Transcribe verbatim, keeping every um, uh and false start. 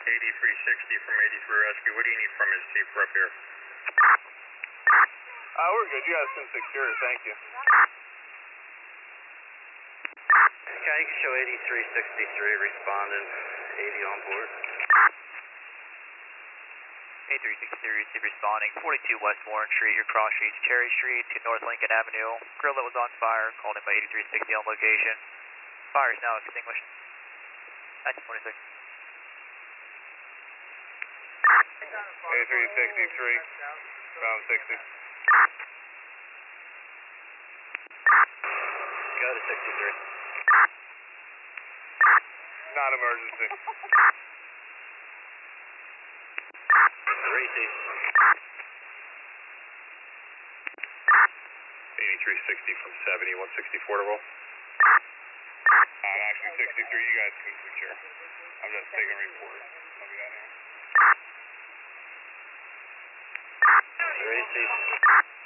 eighty-three sixty from eighty-three Rescue. What do you need from us, Chief? We're up here. Uh, we're good. You guys can secure it. Thank you. Okay, you can show eighty-three sixty-three responding, eighty on board. eighty-three sixty-three received responding, forty-two West Warren Street, your cross streets Cherry Street to North Lincoln Avenue. Grill that was on fire, called in by eighty-three sixty on location. Fire is now extinguished. nineteen twenty-six. eighty-three sixty-three, round sixty. Go to sixty-three. Not emergency. Receive. eighty-three sixty from seventy, one sixty-four to roll. I'm actually sixty-three. You guys can secure. I'm just taking a report. I'll be out here. Receive.